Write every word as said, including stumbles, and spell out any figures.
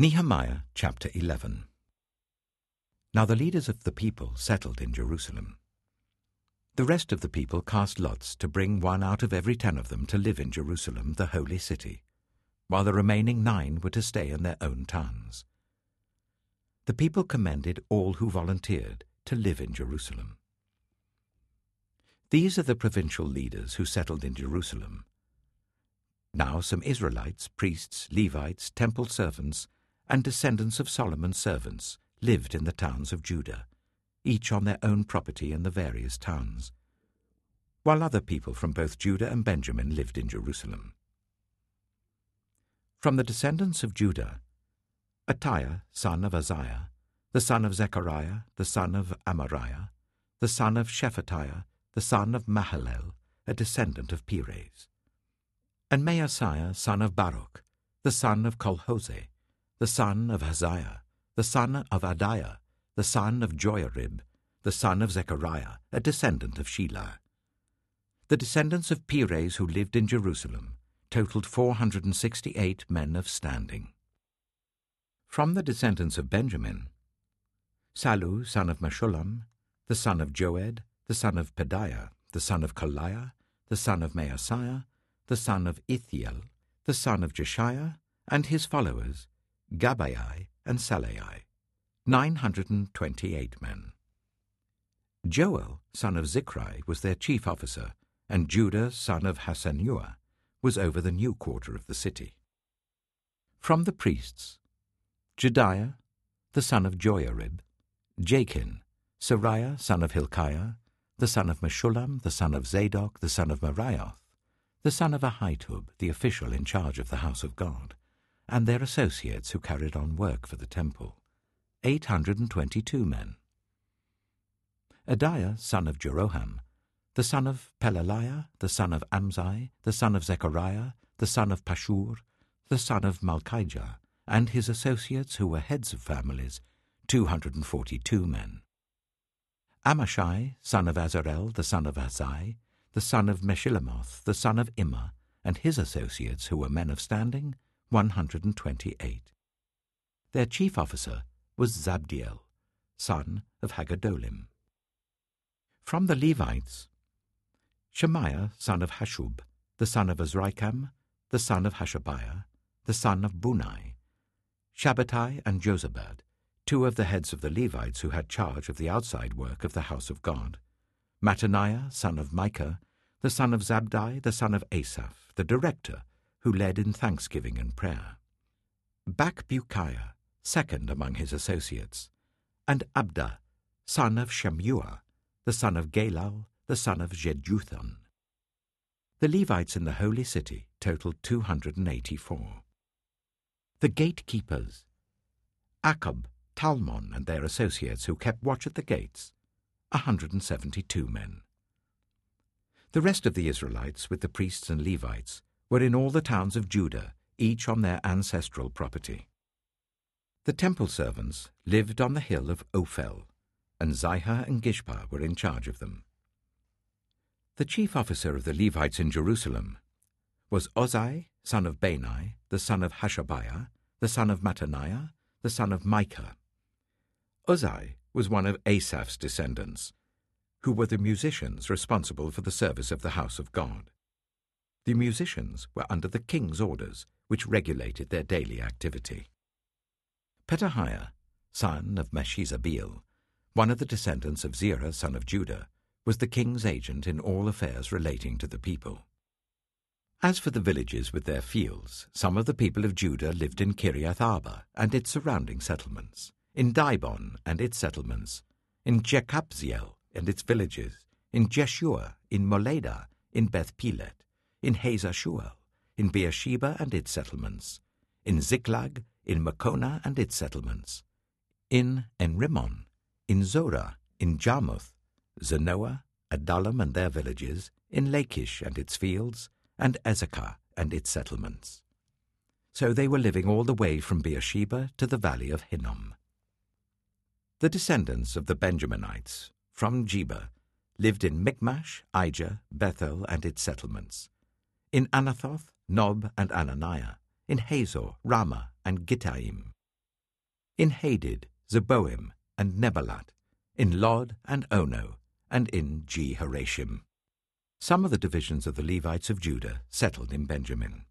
Nehemiah chapter eleven. Now the leaders of the people settled in Jerusalem. The rest of the people cast lots to bring one out of every ten of them to live in Jerusalem, the holy city, while the remaining nine were to stay in their own towns. The people commended all who volunteered to live in Jerusalem. These are the provincial leaders who settled in Jerusalem. Now some Israelites, priests, Levites, temple servants, and descendants of Solomon's servants lived in the towns of Judah, each on their own property in the various towns, while other people from both Judah and Benjamin lived in Jerusalem. From the descendants of Judah, Attiah, son of Uzziah, the son of Zechariah, the son of Amariah, the son of Shephatiah, the son of Mahalalel, a descendant of Perez, and Maaseiah, son of Baruch, the son of Colhose, the son of Haziah, the son of Adiah, the son of Joiarib, the son of Zechariah, a descendant of Shelah. The descendants of Perez who lived in Jerusalem totaled four hundred and sixty-eight men of standing. From the descendants of Benjamin, Sallu, son of Meshullam, the son of Joed, the son of Pedaiah, the son of Koliah, the son of Maaseiah, the son of Ithiel, the son of Jeshiah, and his followers, Gabbai and Sallai, nine hundred and twenty-eight men. Joel, son of Zichri, was their chief officer, and Judah, son of Hasenuah, was over the new quarter of the city. From the priests, Jedaiah, the son of Joiarib, Jachin, Sariah, son of Hilkiah, the son of Meshullam, the son of Zadok, the son of Marioth, the son of Ahitub, the official in charge of the house of God, and their associates who carried on work for the temple, eight hundred and twenty-two men. Adiah, son of Jeroham, the son of Pelaliah, the son of Amzai, the son of Zechariah, the son of Pashur, the son of Malchijah, and his associates who were heads of families, two hundred and forty-two men. Amashai, son of Azarel, the son of Azai, the son of Meshillemoth, the son of Immer, and his associates who were men of standing, one hundred and twenty-eight. Their chief officer was Zabdiel, son of Haggadolim. From the Levites, Shemaiah, son of Hashub, the son of Azrikam, the son of Hashabiah, the son of Bunai, Shabbatai and Jozabad, two of the heads of the Levites who had charge of the outside work of the house of God, Mattaniah, son of Micah, the son of Zabdi, the son of Asaph, the director, who led in thanksgiving and prayer, Bakbukiah, second among his associates, and Abda, son of Shammua, the son of Galal, the son of Jeduthun. The Levites in the holy city totaled two hundred and eighty-four. The gatekeepers, Akab, Talmon, and their associates who kept watch at the gates, one hundred and seventy-two men. The rest of the Israelites, with the priests and Levites, were in all the towns of Judah, each on their ancestral property. The temple servants lived on the hill of Ophel, and Zihah and Gishpa were in charge of them. The chief officer of the Levites in Jerusalem was Ozai, son of Bani, the son of Hashabiah, the son of Mattaniah, the son of Micah. Ozai was one of Asaph's descendants, who were the musicians responsible for the service of the house of God. The musicians were under the king's orders, which regulated their daily activity. Petahiah, son of Meshezabeel, one of the descendants of Zerah, son of Judah, was the king's agent in all affairs relating to the people. As for the villages with their fields, some of the people of Judah lived in Kiriath Arba and its surrounding settlements, in Dibon and its settlements, in Jekabziel and its villages, in Jeshua, in Moleda, in Beth-Pelet, in Hazar-Shual, in Beersheba and its settlements, in Ziklag, in Makona and its settlements, in Enrimmon, in Zorah, in Jarmuth, Zanoah, Adullam and their villages, in Lachish and its fields, and Ezekah and its settlements. So they were living all the way from Beersheba to the valley of Hinnom. The descendants of the Benjaminites, from Geba, lived in Michmash, Ijah, Bethel and its settlements, in Anathoth, Nob and Ananiah, in Hazor, Ramah and Gittaim, in Hadid, Zeboim, and Nebalat, in Lod and Ono, and in Jehoshim. Some of the divisions of the Levites of Judah settled in Benjamin.